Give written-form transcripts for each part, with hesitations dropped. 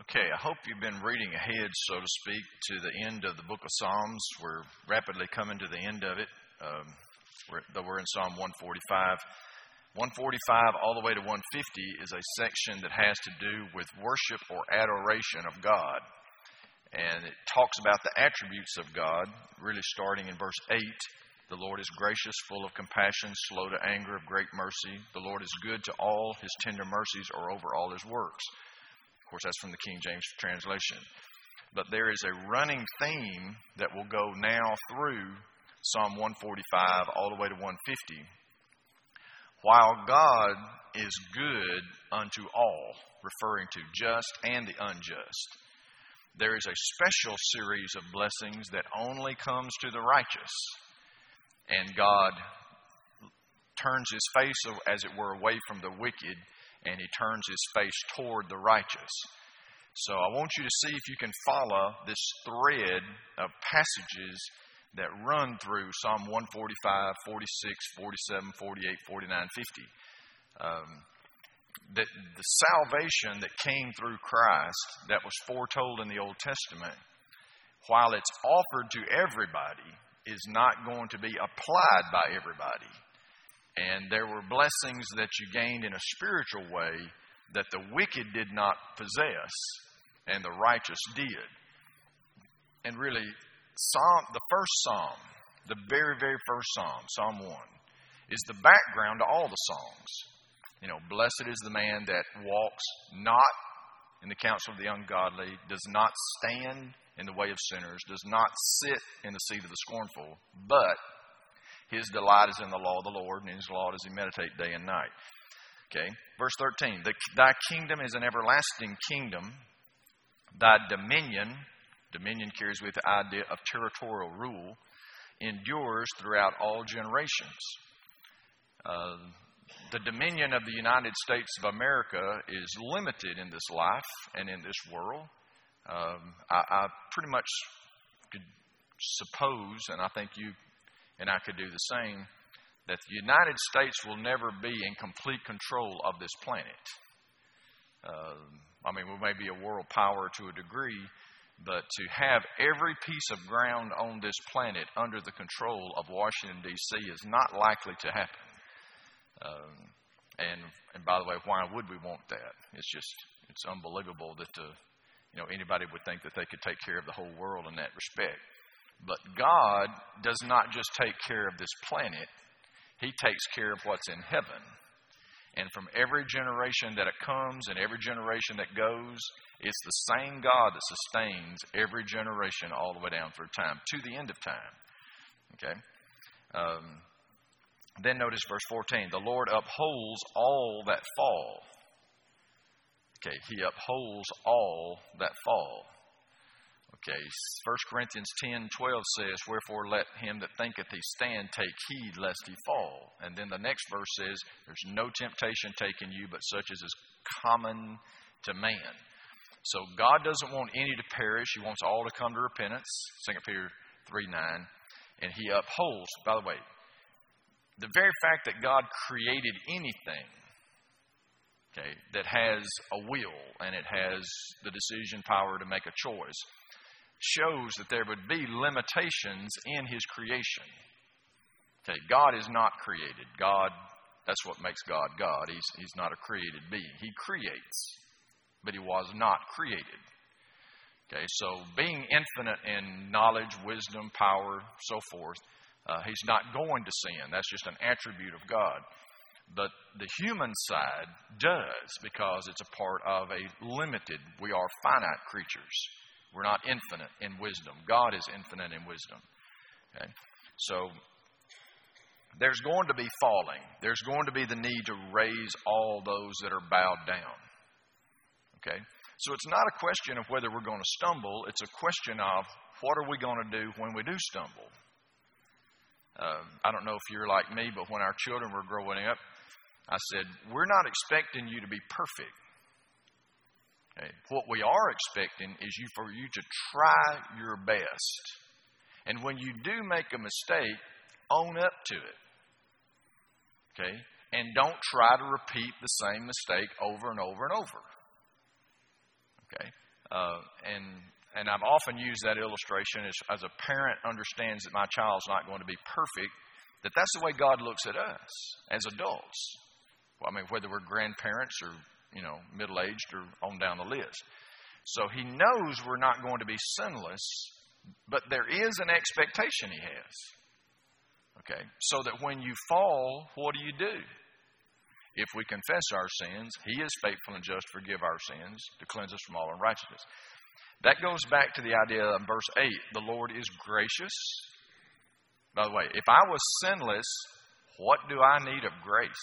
Okay, I hope you've been reading ahead, so to speak, to the end of the book of Psalms. We're rapidly coming to the end of it. We're in Psalm 145. 145 all the way to 150 is a section that has to do with worship or adoration of God. And it talks about the attributes of God, really starting in verse 8. The Lord is gracious, full of compassion, slow to anger, of great mercy. The Lord is good to all. His tender mercies are over all his works. Of course, that's from the King James translation. But there is a running theme that will go now through Psalm 145 all the way to 150. While God is good unto all, referring to just and the unjust, there is a special series of blessings that only comes to the righteous. And God turns his face, as it were, away from the wicked, and he turns his face toward the righteous. So I want you to see if you can follow this thread of passages that run through Psalm 145, 46, 47, 48, 49, 50. That the salvation that came through Christ that was foretold in the Old Testament, while it's offered to everybody, is not going to be applied by everybody. And there were blessings that you gained in a spiritual way that the wicked did not possess and the righteous did. And really, the first psalm, the very, very first psalm, Psalm 1, is the background to all the songs. You know, blessed is the man that walks not in the counsel of the ungodly, does not stand in the way of sinners, does not sit in the seat of the scornful, but his delight is in the law of the Lord, and in his law does he meditate day and night. Okay, verse 13. Thy kingdom is an everlasting kingdom. Thy dominion carries with the idea of territorial rule, endures throughout all generations. The dominion of the United States of America is limited in this life and in this world. I pretty much could suppose, and I think you and I could do the same, that the United States will never be in complete control of this planet. We may be a world power to a degree, but to have every piece of ground on this planet under the control of Washington, D.C. is not likely to happen. And by the way, why would we want that? It's unbelievable that anybody would think that they could take care of the whole world in that respect. But God does not just take care of this planet. He takes care of what's in heaven. And from every generation that it comes and every generation that goes, it's the same God that sustains every generation all the way down through time, to the end of time. Okay? Then notice verse 14. The Lord upholds all that fall. Okay, he upholds all that fall. Okay, 1 Corinthians 10:12 says, wherefore let him that thinketh he stand take heed lest he fall. And then the next verse says, there's no temptation taken you but such as is common to man. So God doesn't want any to perish. He wants all to come to repentance. 2 Peter 3:9. And he upholds, by the way, the very fact that God created anything, okay, that has a will and it has the decision power to make a choice, shows that there would be limitations in his creation. Okay, God is not created. God, that's what makes God God. He's not a created being. He creates, but he was not created. Okay, so being infinite in knowledge, wisdom, power, so forth, he's not going to sin. That's just an attribute of God. But the human side does, because it's a part of a limited, we are finite creatures. We're not infinite in wisdom. God is infinite in wisdom. Okay? So there's going to be falling. There's going to be the need to raise all those that are bowed down. Okay? So it's not a question of whether we're going to stumble. It's a question of what are we going to do when we do stumble. I don't know if you're like me, but when our children were growing up, I said, we're not expecting you to be perfect. Okay. What we are expecting is for you to try your best. And when you do make a mistake, own up to it. Okay? And don't try to repeat the same mistake over and over and over. Okay? And I've often used that illustration as a parent understands that my child's not going to be perfect, that's the way God looks at us as adults. Well, I mean, whether we're grandparents or, middle-aged or on down the list. So He knows we're not going to be sinless, but there is an expectation He has. Okay, so that when you fall, what do? If we confess our sins, He is faithful and just to forgive our sins, to cleanse us from all unrighteousness. That goes back to the idea of verse 8, the Lord is gracious. By the way, if I was sinless, what do I need of grace?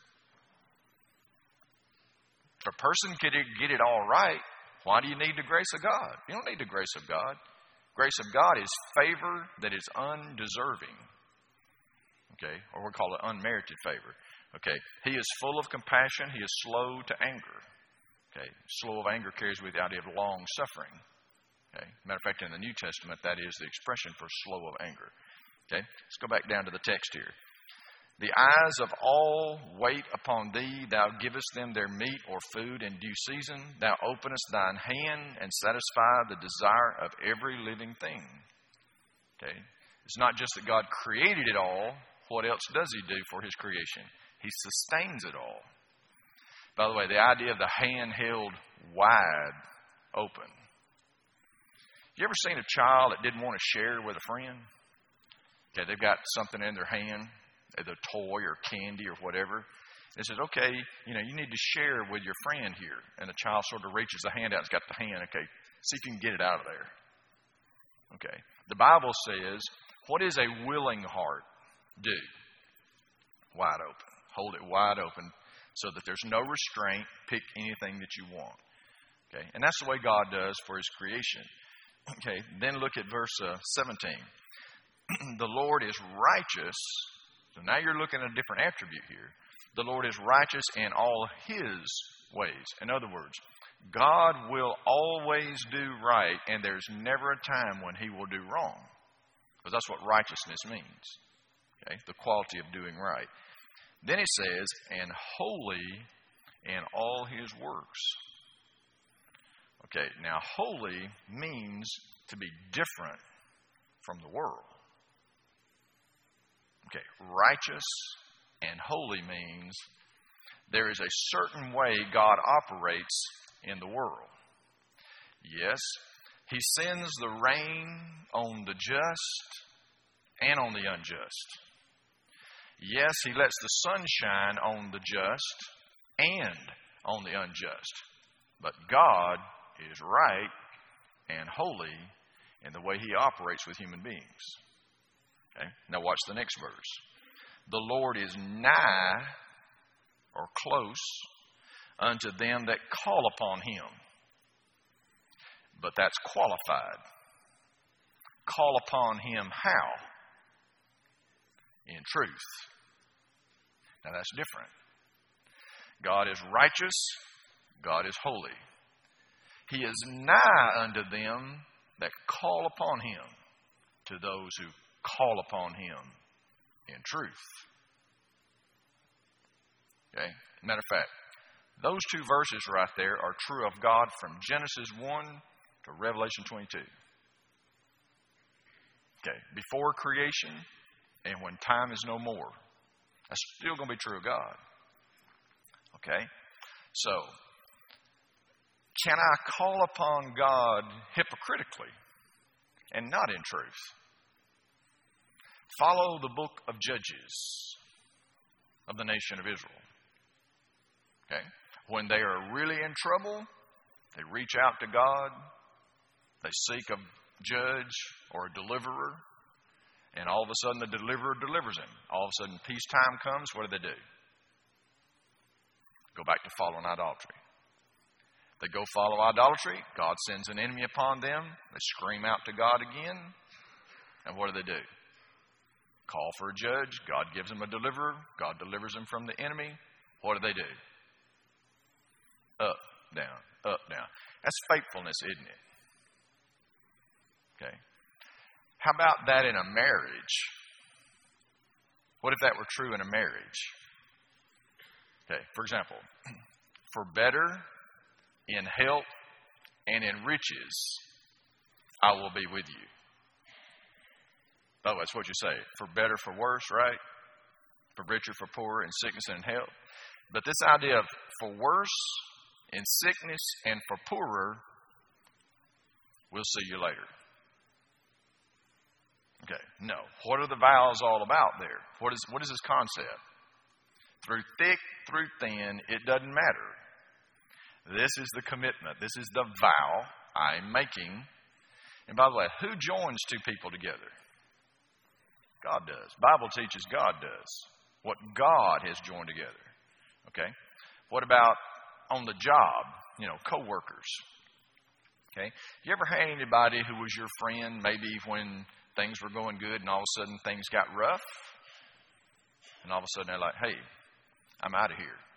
If a person could get it all right, why do you need the grace of God? You don't need the grace of God. Grace of God is favor that is undeserving. Okay, or we call it unmerited favor. Okay, He is full of compassion. He is slow to anger. Okay, slow of anger carries with the idea of long suffering. Okay, matter of fact, in the New Testament, that is the expression for slow of anger. Okay, let's go back down to the text here. The eyes of all wait upon Thee. Thou givest them their meat or food in due season. Thou openest Thine hand and satisfy the desire of every living thing. Okay, it's not just that God created it all. What else does He do for His creation? He sustains it all. By the way, the idea of the hand held wide open. You ever seen a child that didn't want to share with a friend? Okay, they've got something in their hand, either a toy or candy or whatever. They says, okay, you need to share with your friend here. And the child sort of reaches the hand out. It's got the hand. Okay, see if you can get it out of there. Okay, the Bible says, what is a willing heart do? Wide open. Hold it wide open so that there's no restraint. Pick anything that you want. Okay, and that's the way God does for His creation. Okay, then look at verse 17. The Lord is righteous. So now you're looking at a different attribute here. The Lord is righteous in all His ways. In other words, God will always do right, and there's never a time when He will do wrong. Because that's what righteousness means. Okay, the quality of doing right. Then it says, and holy in all His works. Okay, now holy means to be different from the world. Okay, righteous and holy means there is a certain way God operates in the world. Yes, He sends the rain on the just and on the unjust. Yes, He lets the sun shine on the just and on the unjust. But God is right and holy in the way He operates with human beings. Okay? Now watch the next verse. The Lord is nigh or close unto them that call upon Him. But that's qualified. Call upon Him how? In truth. Now that's different. God is righteous. God is holy. He is nigh unto them that call upon Him, to those who call upon Him in truth. Okay? Matter of fact, those two verses right there are true of God from Genesis 1 to Revelation 22. Okay, before creation and when time is no more. That's still going to be true of God. Okay? So, can I call upon God hypocritically and not in truth? Follow the book of Judges of the nation of Israel. Okay? When they are really in trouble, they reach out to God. They seek a judge or a deliverer. And all of a sudden the deliverer delivers them. All of a sudden peacetime comes. What do? Go back to following idolatry. They go follow idolatry. God sends an enemy upon them. They scream out to God again. And what do? Call for a judge. God gives them a deliverer. God delivers them from the enemy. What do? Up, down, up, down. That's faithfulness, isn't it? Okay. How about that in a marriage? What if that were true in a marriage? Okay, for example, for better, in health, and in riches I will be with you. By the way, that's what you say. For better, for worse, right? For richer, for poorer, in sickness and in health. But this idea of for worse, in sickness, and for poorer, we'll see you later. Okay, no. What are the vows all about there? What is this concept? Through thick, through thin, it doesn't matter. This is the commitment. This is the vow I'm making. And by the way, who joins two people together? God does. Bible teaches God does. What God has joined together. Okay? What about on the job? Co-workers. Okay? You ever had anybody who was your friend maybe when things were going good and all of a sudden things got rough? And all of a sudden they're like, hey, I'm out of here.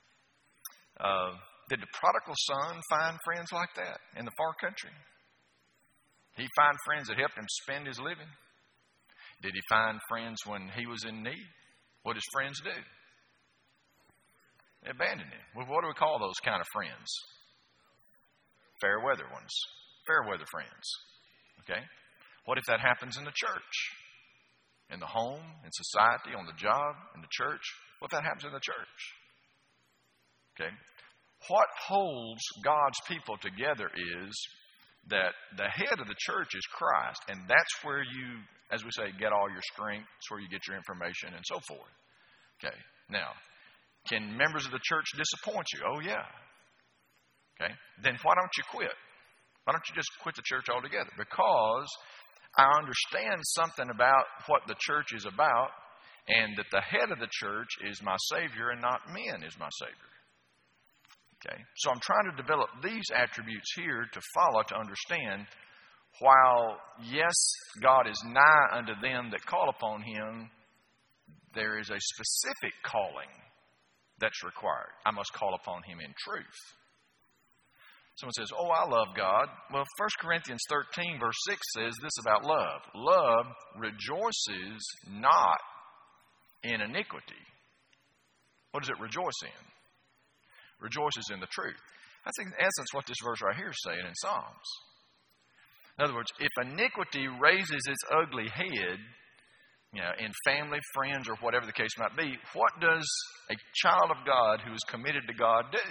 Did the prodigal son find friends like that in the far country? Did he find friends that helped him spend his living? Did he find friends when he was in need? What does friends do? They abandoned him. Well, what do we call those kind of friends? Fair weather ones. Fair weather friends. Okay? What if that happens in the church? In the home, in society, on the job, in the church? What if that happens in the church? Okay? What holds God's people together is that the head of the church is Christ, and that's where you, as we say, get all your strength. It's where you get your information and so forth. Okay. Now, can members of the church disappoint you? Oh, yeah. Okay. Then why don't you quit? Why don't you just quit the church altogether? Because I understand something about what the church is about, and that the head of the church is my Savior and not men is my Savior. Okay, so I'm trying to develop these attributes here to follow, to understand, while, yes, God is nigh unto them that call upon Him, there is a specific calling that's required. I must call upon Him in truth. Someone says, oh, I love God. Well, 1 Corinthians 13, verse 6 says this about love. Love rejoices not in iniquity. What does it rejoice in? Rejoices in the truth. That's in essence what this verse right here is saying in Psalms. In other words, if iniquity raises its ugly head, in family, friends, or whatever the case might be, what does a child of God who is committed to God do?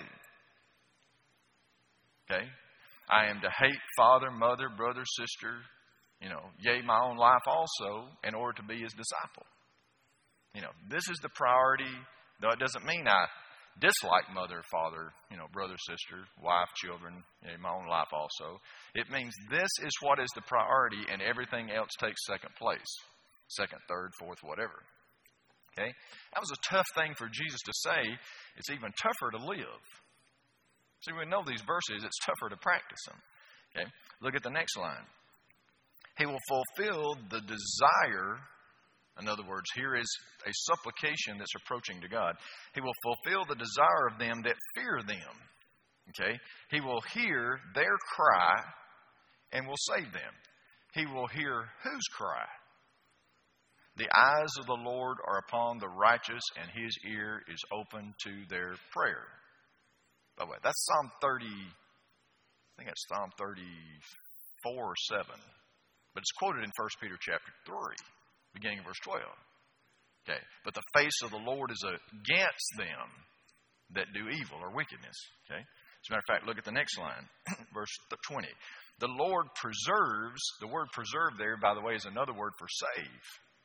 Okay? I am to hate father, mother, brother, sister, yea, my own life also, in order to be His disciple. This is the priority, though it doesn't mean I dislike mother, father, brother, sister, wife, children, my own life also. It means this is what is the priority, and everything else takes second place. Second, third, fourth, whatever. Okay? That was a tough thing for Jesus to say. It's even tougher to live. See, we know these verses, it's tougher to practice them. Okay? Look at the next line. He will fulfill the desire. In other words, here is a supplication that's approaching to God. He will fulfill the desire of them that fear them. Okay? He will hear their cry and will save them. He will hear whose cry? The eyes of the Lord are upon the righteous, and His ear is open to their prayer. By the way, that's Psalm 30. I think that's Psalm 34 or 7. But it's quoted in 1 Peter chapter 3. Beginning of verse 12. Okay. But the face of the Lord is against them that do evil or wickedness. Okay. As a matter of fact, look at the next line. Verse 20. The Lord preserves. The word preserve there, by the way, is another word for save.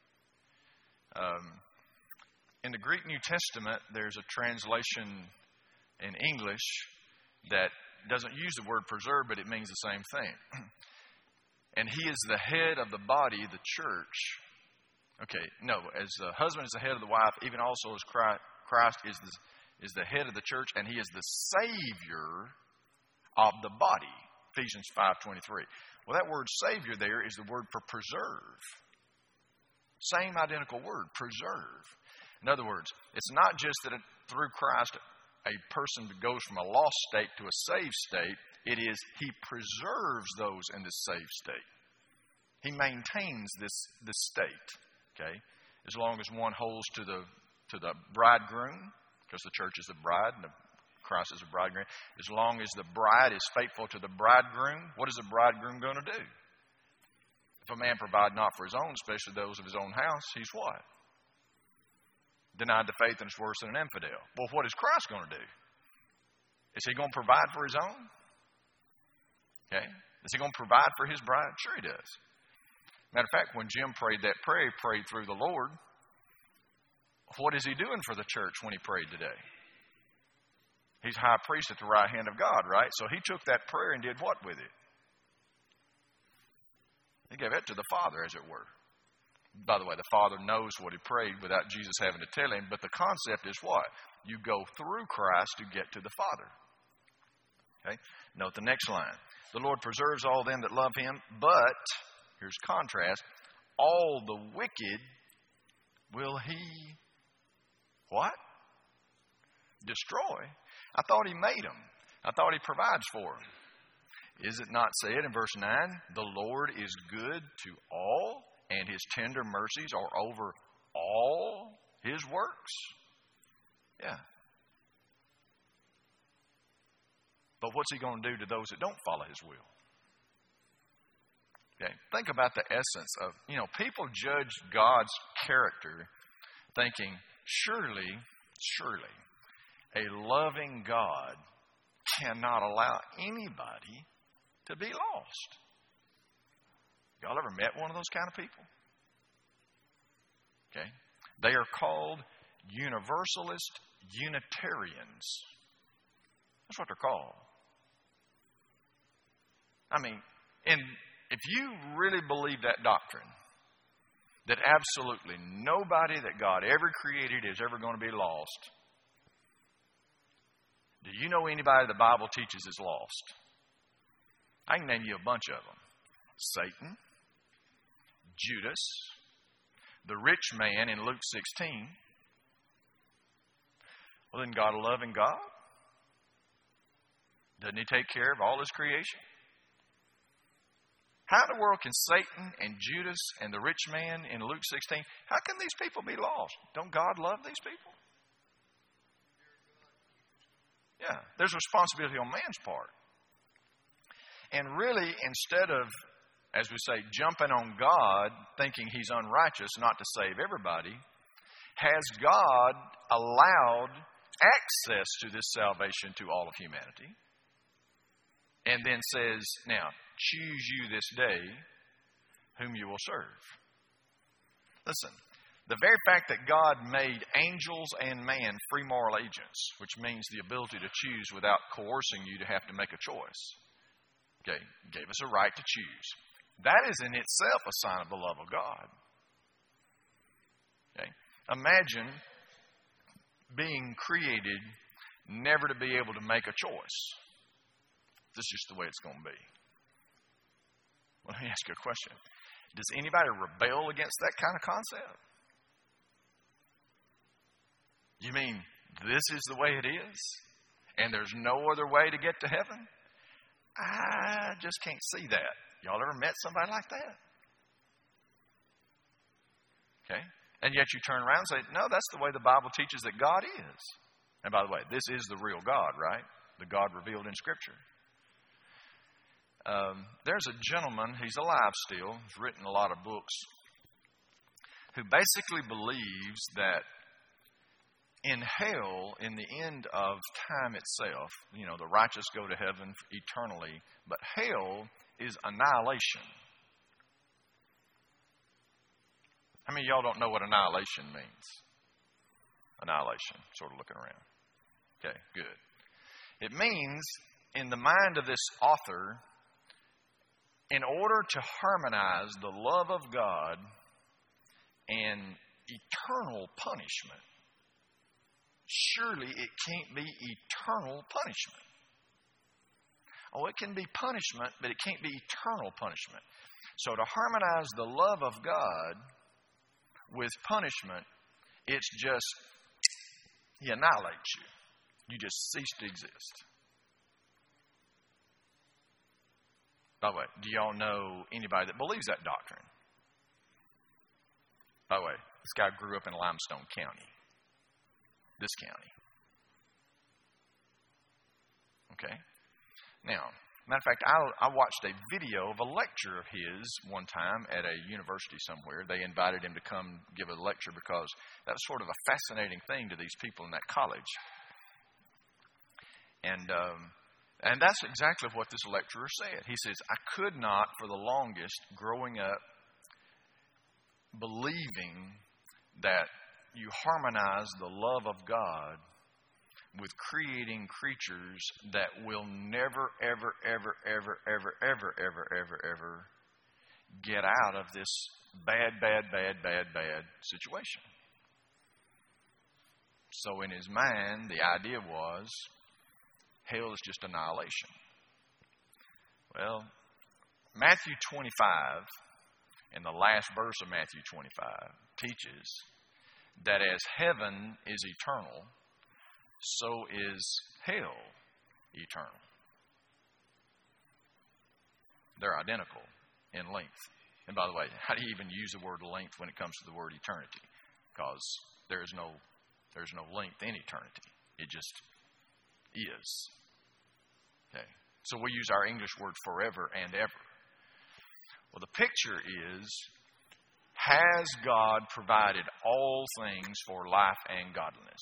In the Greek New Testament, there's a translation in English that doesn't use the word preserve, but it means the same thing. And He is the head of the body, the church. Okay, no, as the husband is the head of the wife, even also as Christ is the head of the church, and He is the Savior of the body. Ephesians 5:23. Well, that word Savior there is the word for preserve. Same identical word, preserve. In other words, it's not just that through Christ a person goes from a lost state to a saved state. It is He preserves those in this saved state. He maintains this state. Okay, as long as one holds to the bridegroom, because the church is the bride and Christ is a bridegroom. As long as the bride is faithful to the bridegroom, what is the bridegroom going to do? If a man provide not for his own, especially those of his own house, he's what? Denied the faith and is worse than an infidel. Well, what is Christ going to do? Is he going to provide for his own? Okay. Is he going to provide for his bride? Sure he does. Matter of fact, when Jim prayed that prayer, he prayed through the Lord. What is he doing for the church when he prayed today? He's high priest at the right hand of God, right? So he took that prayer and did what with it? He gave it to the Father, as it were. By the way, the Father knows what he prayed without Jesus having to tell him. But the concept is what? You go through Christ to get to the Father. Okay? Note the next line. The Lord preserves all them that love him, but, here's contrast, all the wicked will he, what? Destroy. I thought he made them. I thought he provides for them. Is it not said in verse 9, the Lord is good to all, and his tender mercies are over all his works? Yeah. But what's he going to do to those that don't follow his will? Okay. Think about the essence of, people judge God's character thinking, surely, a loving God cannot allow anybody to be lost. Y'all ever met one of those kind of people? Okay. They are called Universalist Unitarians. That's what they're called. I mean, and if you really believe that doctrine, that absolutely nobody that God ever created is ever going to be lost, do you know anybody the Bible teaches is lost? I can name you a bunch of them. Satan, Judas, the rich man in Luke 16. Well, isn't God a loving God? Doesn't he take care of all his creation? How in the world can Satan and Judas and the rich man in Luke 16, how can these people be lost? Don't God love these people? Yeah, there's responsibility on man's part. And really, instead of, as we say, jumping on God, thinking he's unrighteous not to save everybody, has God allowed access to this salvation to all of humanity? And then says, now, choose you this day whom you will serve. Listen, the very fact that God made angels and man free moral agents, which means the ability to choose without coercing you to have to make a choice, okay, gave us a right to choose. That is in itself a sign of the love of God. Okay, imagine being created never to be able to make a choice. This is just the way it's going to be. Well, let me ask you a question. Does anybody rebel against that kind of concept? You mean this is the way it is? And there's no other way to get to heaven? I just can't see that. Y'all ever met somebody like that? Okay. And yet you turn around and say, no, that's the way the Bible teaches that God is. And by the way, this is the real God, right? The God revealed in Scripture. There's a gentleman, he's alive still, he's written a lot of books, who basically believes that in hell, in the end of time itself, the righteous go to heaven eternally, but hell is annihilation. How many of y'all don't know what annihilation means? Annihilation, sort of looking around. Okay, good. It means, in the mind of this author, in order to harmonize the love of God and eternal punishment, surely it can't be eternal punishment. Oh, it can be punishment, but it can't be eternal punishment. So to harmonize the love of God with punishment, it's just, he annihilates you. You just cease to exist. By the way, do y'all know anybody that believes that doctrine? By the way, this guy grew up in Limestone County. This county. Okay? Now, matter of fact, I watched a video of a lecture of his one time at a university somewhere. They invited him to come give a lecture because that was sort of a fascinating thing to these people in that college. And that's exactly what this lecturer said. He says, I could not for the longest growing up believing that you harmonize the love of God with creating creatures that will never, ever, ever, ever, ever, ever, ever, ever, ever get out of this bad situation. So in his mind, the idea was, hell is just annihilation. Well, Matthew 25, in the last verse of Matthew 25, teaches that as heaven is eternal, so is hell eternal. They're identical in length. And by the way, how do you even use the word length when it comes to the word eternity? Because there's no length in eternity. It just is. Okay. So we use our English word forever and ever. Well, the picture is, has God provided all things for life and godliness?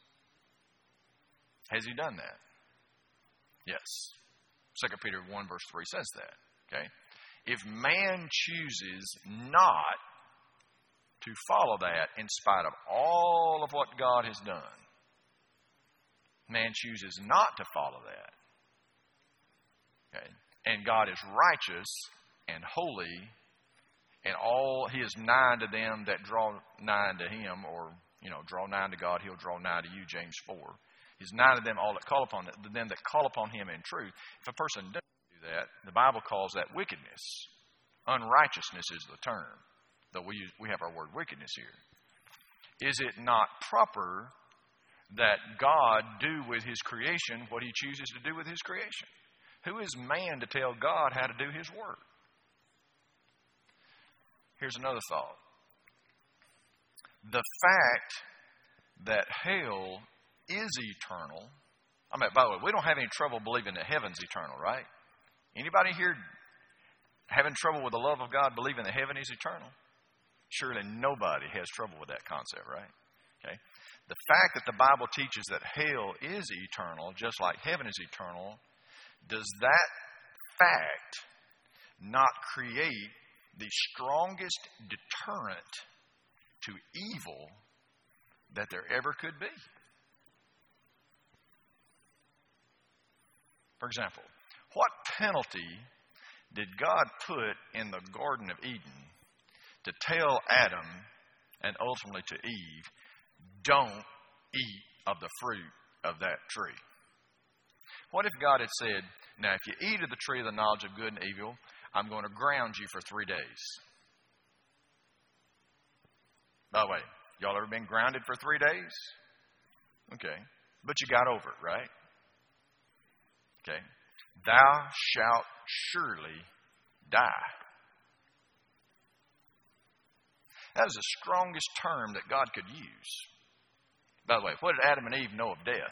Has He done that? Yes. 2 Peter 1 verse 3 says that. Okay. If man chooses not to follow that in spite of all of what God has done, man chooses not to follow that. Okay. And God is righteous and holy, and He is nigh to them that draw nigh to Him, or, draw nigh to God, He'll draw nigh to you, James 4. He's nigh to them all that call upon them that call upon Him in truth. If a person doesn't do that, the Bible calls that wickedness. Unrighteousness is the term, though we have our word wickedness here. Is it not proper that God do with His creation what He chooses to do with His creation? Who is man to tell God how to do His work? Here's another thought. The fact that hell is eternal. By the way, we don't have any trouble believing that heaven's eternal, right? Anybody here having trouble with the love of God, believing that heaven is eternal? Surely nobody has trouble with that concept, right? Okay. The fact that the Bible teaches that hell is eternal, just like heaven is eternal, does that fact not create the strongest deterrent to evil that there ever could be? For example, what penalty did God put in the Garden of Eden to tell Adam and ultimately to Eve, don't eat of the fruit of that tree? What if God had said, now if you eat of the tree of the knowledge of good and evil, I'm going to ground you for 3 days? By the way, y'all ever been grounded for 3 days? Okay. But you got over it, right? Okay. Thou shalt surely die. That is the strongest term that God could use. By the way, what did Adam and Eve know of death?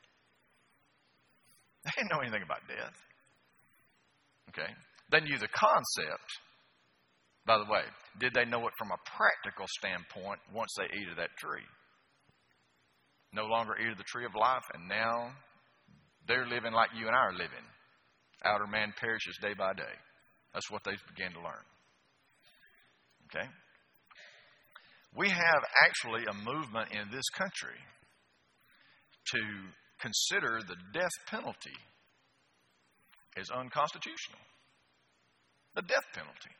They didn't know anything about death. Okay. They knew the concept. By the way, did they know it from a practical standpoint once they ate of that tree? No longer eat of the tree of life, and now they're living like you and I are living. Outer man perishes day by day. That's what they began to learn. Okay? We have actually a movement in this country to consider the death penalty as unconstitutional. The death penalty.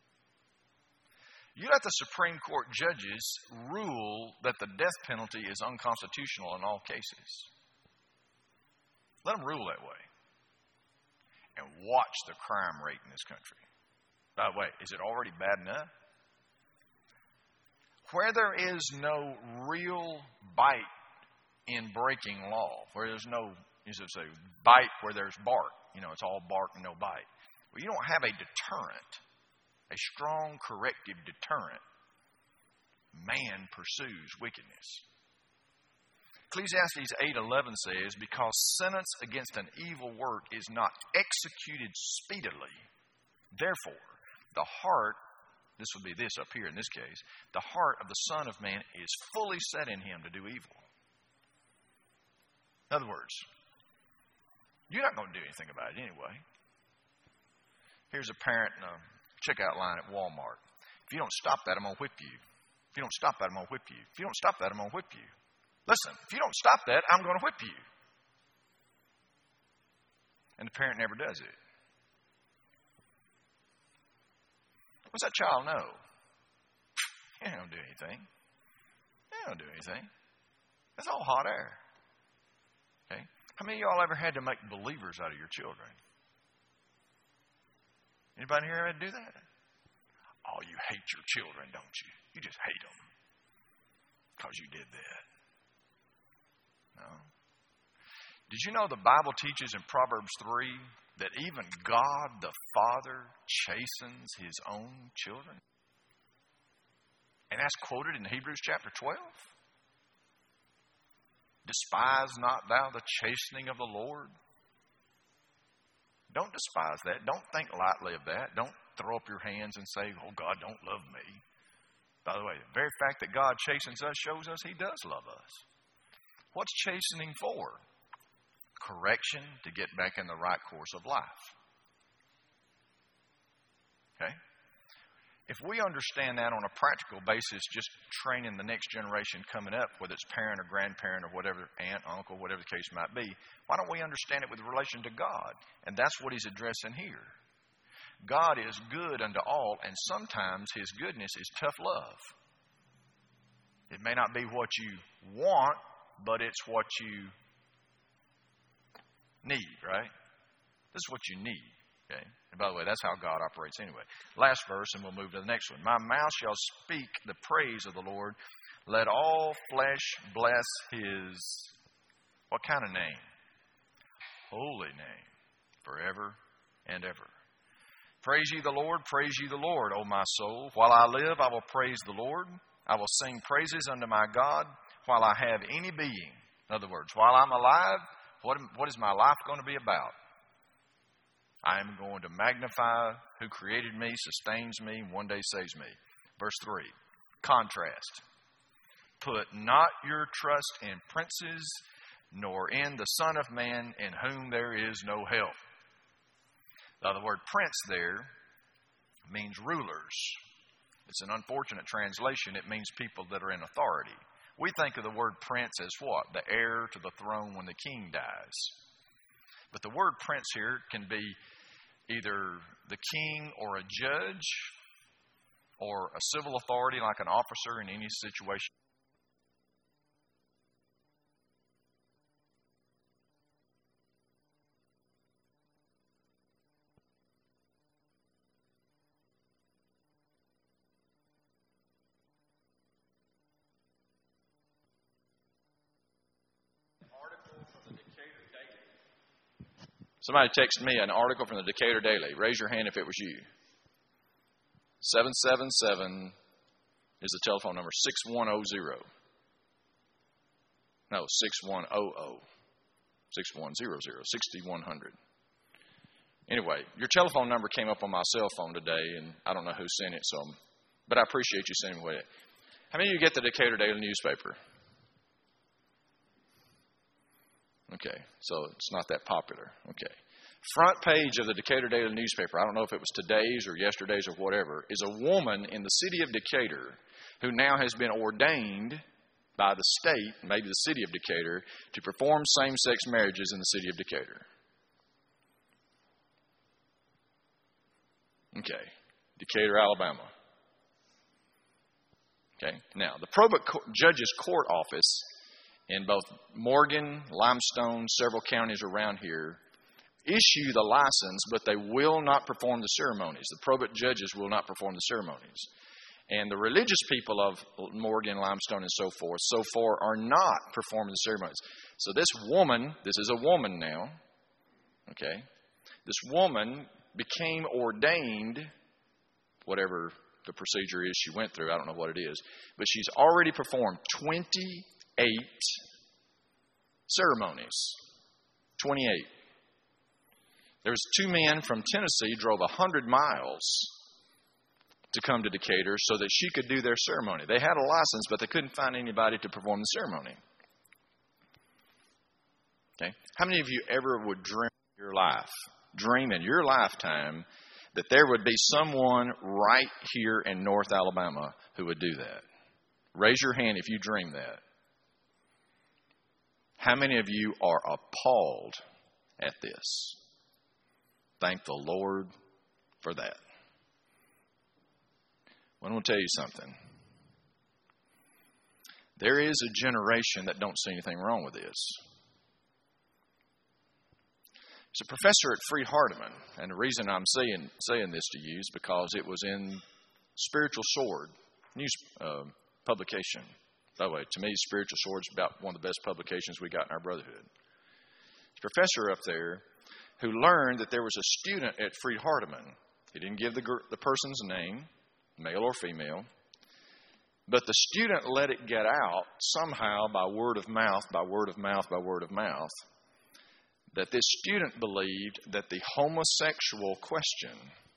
You let the Supreme Court judges rule that the death penalty is unconstitutional in all cases. Let them rule that way. And watch the crime rate in this country. By the way, is it already bad enough? Where there is no real bite in breaking law, where there's no, bite where there's bark, it's all bark and no bite. Well, you don't have a deterrent, a strong corrective deterrent. Man pursues wickedness. Ecclesiastes 8:11 says, because sentence against an evil work is not executed speedily, therefore the heart, this would be this up here in this case, the heart of the Son of Man is fully set in him to do evil. In other words, you're not going to do anything about it anyway. Here's a parent in a checkout line at Walmart. If you don't stop that, I'm going to whip you. If you don't stop that, I'm going to whip you. If you don't stop that, I'm going to whip you. Listen, if you don't stop that, I'm going to whip you. And the parent never does it. What's that child know? He ain't going to do anything. He ain't going to do anything. That's all hot air. Okay? How many of y'all ever had to make believers out of your children? Anybody here ever had to do that? Oh, you hate your children, don't you? You just hate them because you did that. No. Did you know the Bible teaches in Proverbs 3 that even God the Father chastens his own children? And that's quoted in Hebrews chapter 12. Despise not thou the chastening of the Lord. Don't despise that. Don't think lightly of that. Don't throw up your hands and say, oh, God don't love me. By the way, the very fact that God chastens us shows us he does love us. What's chastening for? Correction to get back in the right course of life. Okay? If we understand that on a practical basis, just training the next generation coming up, whether it's parent or grandparent or whatever, aunt, uncle, whatever the case might be, why don't we understand it with relation to God? And that's what he's addressing here. God is good unto all, and sometimes his goodness is tough love. It may not be what you want, but it's what you need, right? This is what you need, okay? And by the way, that's how God operates anyway. Last verse, and we'll move to the next one. My mouth shall speak the praise of the Lord. Let all flesh bless his, what kind of name? Holy name, forever and ever. Praise ye the Lord, praise ye the Lord, O my soul. While I live, I will praise the Lord. I will sing praises unto my God while I have any being. In other words, while I'm alive, what is my life going to be about? I am going to magnify who created me, sustains me, and one day saves me. Verse 3, contrast. Put not your trust in princes, nor in the Son of Man, in whom there is no help. Now, the word prince there means rulers. It's an unfortunate translation. It means people that are in authority. We think of the word prince as what? The heir to the throne when the king dies. But the word prince here can be either the king or a judge or a civil authority like an officer in any situation. Somebody texted me an article from the Decatur Daily. Raise your hand if it was you. 777 is the telephone number. 6100. No, 6100. 6100. 6100. Anyway, your telephone number came up on my cell phone today, and I don't know who sent it, but I appreciate you sending it. How many of you get the Decatur Daily newspaper? Okay, so it's not that popular. Okay. Front page of the Decatur Daily newspaper, I don't know if it was today's or yesterday's or whatever, is a woman in the city of Decatur who now has been ordained by the state, maybe the city of Decatur, to perform same-sex marriages in the city of Decatur. Okay, Decatur, Alabama. Okay, now the probate judge's court office in both Morgan, Limestone, several counties around here, issue the license, but they will not perform the ceremonies. The probate judges will not perform the ceremonies. And the religious people of Morgan, Limestone, and so forth, so far, are not performing the ceremonies. So this woman, this is a woman now, okay? This woman became ordained, whatever the procedure is she went through, I don't know what it is, but she's already performed 28 ceremonies. 28. There was 2 men from Tennessee drove 100 miles to come to Decatur so that she could do their ceremony. They had a license, but they couldn't find anybody to perform the ceremony. Okay? How many of you ever would dream in your lifetime that there would be someone right here in North Alabama who would do that? Raise your hand if you dream that. How many of you are appalled at this? Thank the Lord for that. Well, I'm going to tell you something. There is a generation that don't see anything wrong with this. There's a professor at Freed-Hardeman, and the reason I'm saying this to you is because it was in Spiritual Sword news publication. By the way, to me, Spiritual Sword is about one of the best publications we got in our brotherhood. There's a professor up there who learned that there was a student at Freed-Hardeman. He didn't give the person's name, male or female, but the student let it get out somehow by word of mouth, that this student believed that the homosexual question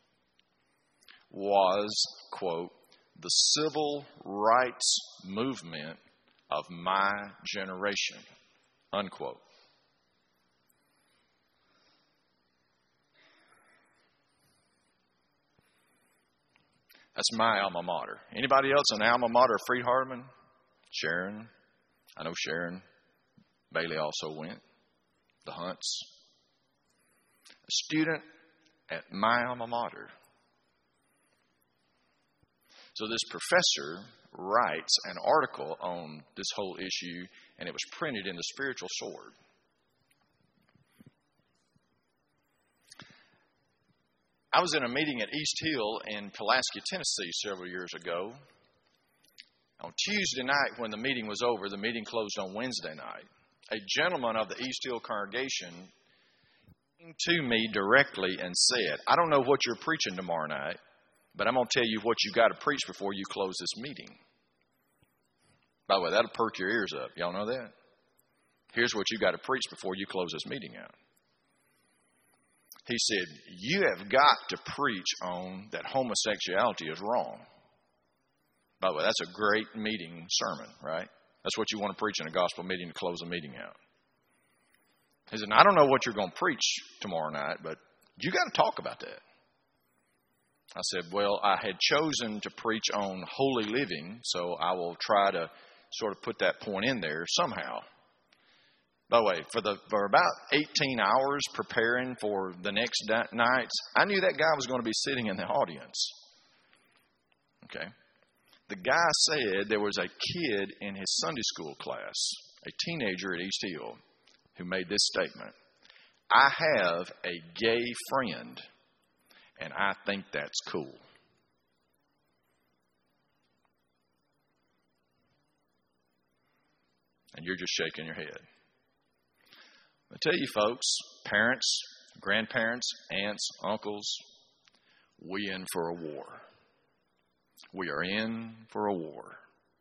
was, quote, the civil rights movement of my generation, unquote. That's my alma mater. Anybody else an alma mater of Freed-Hardeman? Sharon. I know Sharon. Bailey also went. The Hunts. A student at my alma mater. So this professor writes an article on this whole issue, and it was printed in the Spiritual Sword. I was in a meeting at East Hill in Pulaski, Tennessee several years ago. On Tuesday night when the meeting was over, the meeting closed on Wednesday night. A gentleman of the East Hill congregation came to me directly and said, I don't know what you're preaching tomorrow night, but I'm going to tell you what you got to preach before you close this meeting. By the way, that'll perk your ears up. Y'all know that? Here's what you got to preach before you close this meeting out. He said, you have got to preach on that homosexuality is wrong. By the way, that's a great meeting sermon, right? That's what you want to preach in a gospel meeting to close a meeting out. He said, I don't know what you're going to preach tomorrow night, but you got to talk about that. I said, well, I had chosen to preach on holy living, so I will try to sort of put that point in there somehow. By the way, for about 18 hours preparing for the next nights, I knew that guy was going to be sitting in the audience. Okay. The guy said there was a kid in his Sunday school class, a teenager at East Hill, who made this statement. I have a gay friend, and I think that's cool. And you're just shaking your head. I tell you, folks, parents, grandparents, aunts, uncles, we in for a war. We are in for a war.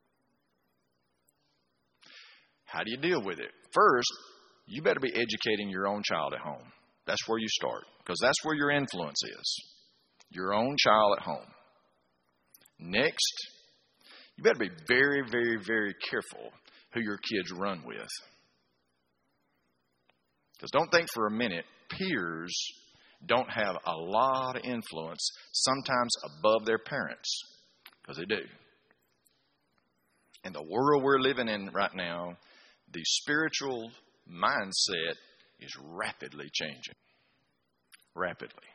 How do you deal with it? First, you better be educating your own child at home. That's where you start, because that's where your influence is. Your own child at home. Next, you better be very, very, very careful who your kids run with. Because don't think for a minute, peers don't have a lot of influence, sometimes above their parents, because they do. In the world we're living in right now, the spiritual mindset is rapidly changing. Rapidly.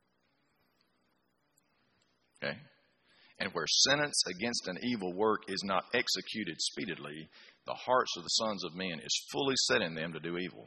Okay? And where sentence against an evil work is not executed speedily, the hearts of the sons of men is fully set in them to do evil.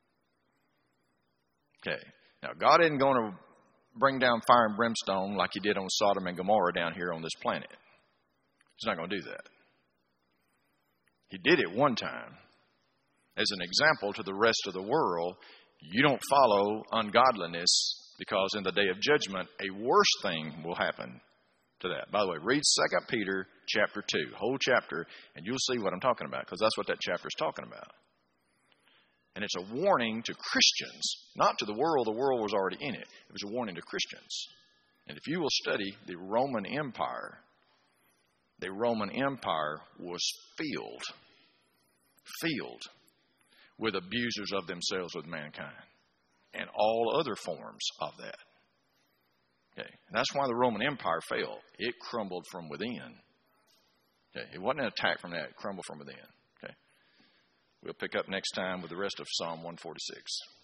Okay. Now, God isn't going to bring down fire and brimstone like he did on Sodom and Gomorrah down here on this planet. He's not going to do that. He did it one time. As an example to the rest of the world, you don't follow ungodliness, because in the day of judgment, a worse thing will happen to that. By the way, read 2 Peter chapter 2, whole chapter, and you'll see what I'm talking about, because that's what that chapter is talking about. And it's a warning to Christians, not to the world. The world was already in it. It was a warning to Christians. And if you will study the Roman Empire was filled with abusers of themselves with mankind and all other forms of that. Okay. And that's why the Roman Empire fell. It crumbled from within. Okay. It wasn't an attack from that. It crumbled from within. Okay. We'll pick up next time with the rest of Psalm 146.